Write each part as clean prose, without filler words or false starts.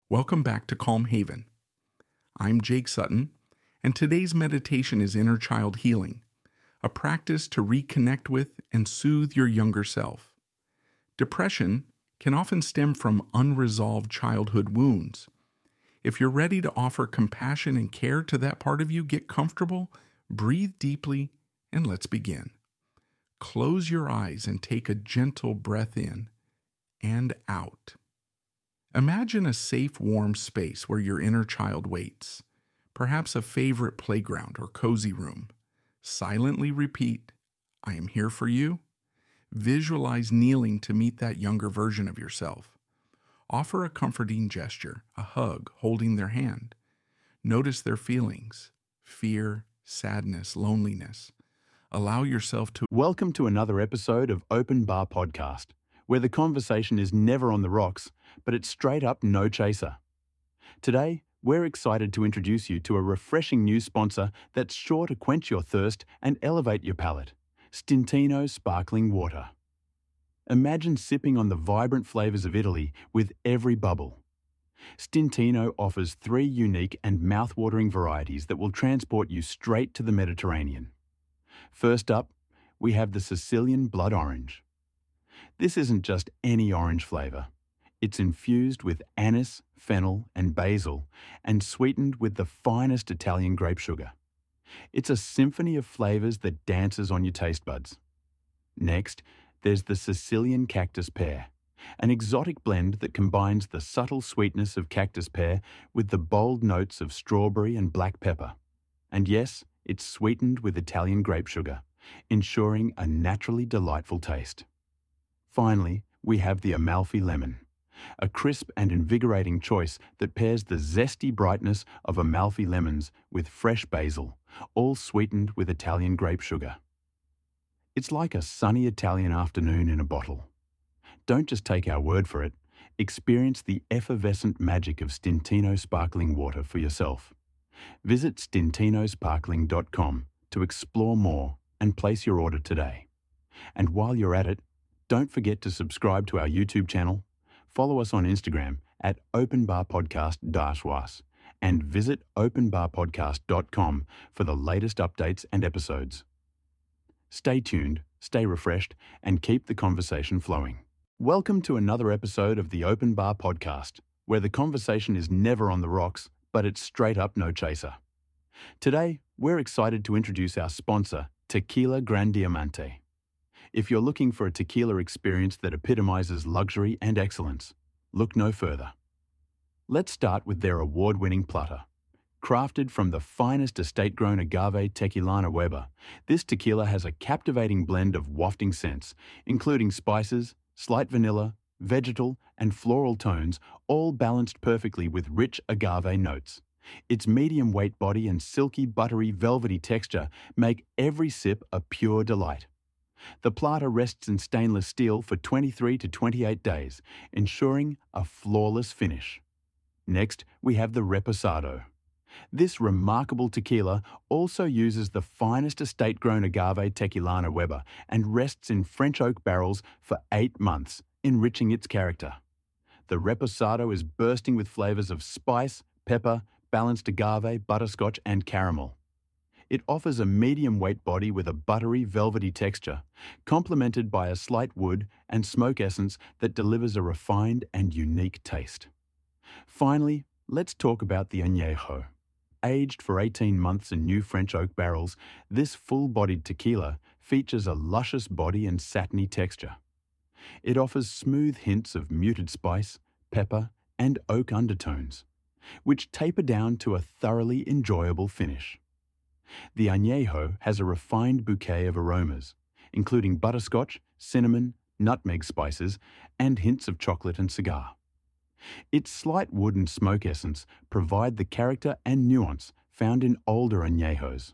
Welcome back to Calm Haven. I'm Jake Sutton, and today's meditation is Inner Child Healing, a practice to reconnect with and soothe your younger self. Depression can often stem from unresolved childhood wounds. If you're ready to offer compassion and care to that part of you, get comfortable, breathe deeply, and let's begin. Close your eyes and take a gentle breath in and out. Imagine a safe, warm space where your inner child waits, perhaps a favorite playground or cozy room. Silently repeat, "I am here for you." Visualize kneeling to meet that younger version of yourself. Offer a comforting gesture, a hug, holding their hand. Notice their feelings, fear, sadness, loneliness. Allow yourself to... Welcome to another episode of Open Bar Podcast, where the conversation is never on the rocks, but it's straight up no chaser. Today, we're excited to introduce you to a refreshing new sponsor that's sure to quench your thirst and elevate your palate, Stintino Sparkling Water. Imagine sipping on the vibrant flavors of Italy with every bubble. Stintino offers 3 unique and mouth-watering varieties that will transport you straight to the Mediterranean. First up, we have the Sicilian Blood Orange. This isn't just any orange flavor. It's infused with anise, fennel, and basil, and sweetened with the finest Italian grape sugar. It's a symphony of flavors that dances on your taste buds. Next, there's the Sicilian Cactus Pear, an exotic blend that combines the subtle sweetness of cactus pear with the bold notes of strawberry and black pepper. And yes, it's sweetened with Italian grape sugar, ensuring a naturally delightful taste. Finally, we have the Amalfi Lemon, a crisp and invigorating choice that pairs the zesty brightness of Amalfi lemons with fresh basil, all sweetened with Italian grape sugar. It's like a sunny Italian afternoon in a bottle. Don't just take our word for it. Experience the effervescent magic of Stintino Sparkling Water for yourself. Visit stintinosparkling.com to explore more and place your order today. And while you're at it, don't forget to subscribe to our YouTube channel, follow us on Instagram at openbarpodcast-was, and visit openbarpodcast.com for the latest updates and episodes. Stay tuned, stay refreshed, and keep the conversation flowing. Welcome to another episode of the Open Bar Podcast, where the conversation is never on the rocks, but it's straight up no chaser. Today, we're excited to introduce our sponsor, Tequila Gran Diamante. If you're looking for a tequila experience that epitomizes luxury and excellence, look no further. Let's start with their award-winning Plata. Crafted from the finest estate-grown agave Tequilana Weber, this tequila has a captivating blend of wafting scents, including spices, slight vanilla, vegetal, and floral tones, all balanced perfectly with rich agave notes. Its medium-weight body and silky, buttery, velvety texture make every sip a pure delight. The Plata rests in stainless steel for 23 to 28 days, ensuring a flawless finish. Next, we have the Reposado. This remarkable tequila also uses the finest estate-grown agave Tequilana Weber and rests in French oak barrels for 8 months, enriching its character. The Reposado is bursting with flavors of spice, pepper, balanced agave, butterscotch, and caramel. It offers a medium-weight body with a buttery, velvety texture, complemented by a slight wood and smoke essence that delivers a refined and unique taste. Finally, let's talk about the Añejo. Aged for 18 months in new French oak barrels, this full-bodied tequila features a luscious body and satiny texture. It offers smooth hints of muted spice, pepper, and oak undertones, which taper down to a thoroughly enjoyable finish. The Añejo has a refined bouquet of aromas, including butterscotch, cinnamon, nutmeg spices, and hints of chocolate and cigar. Its slight wood and smoke essence provide the character and nuance found in older Añejos.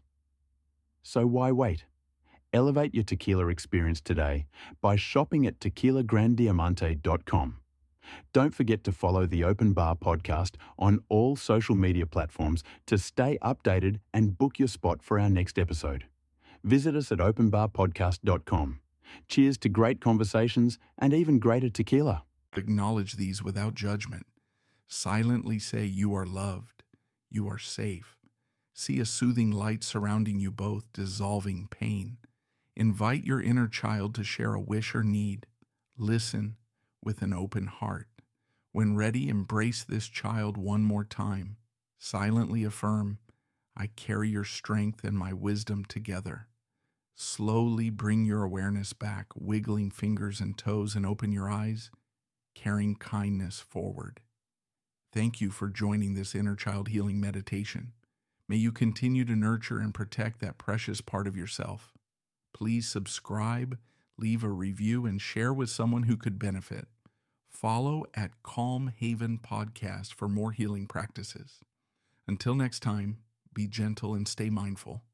So why wait? Elevate your tequila experience today by shopping at tequilagrandiamante.com. Don't forget to follow the Open Bar Podcast on all social media platforms to stay updated and book your spot for our next episode. Visit us at openbarpodcast.com. Cheers to great conversations and even greater tequila. Acknowledge these without judgment. Silently say, "You are loved. You are safe." See a soothing light surrounding you both, dissolving pain. Invite your inner child to share a wish or need. Listen with an open heart. When ready, embrace this child one more time. Silently affirm, "I carry your strength and my wisdom together." Slowly bring your awareness back, wiggling fingers and toes, and open your eyes, carrying kindness forward. Thank you for joining this inner child healing meditation. May you continue to nurture and protect that precious part of yourself. Please subscribe, leave a review, and share with someone who could benefit. Follow at Calm Haven Podcast for more healing practices. Until next time, be gentle and stay mindful.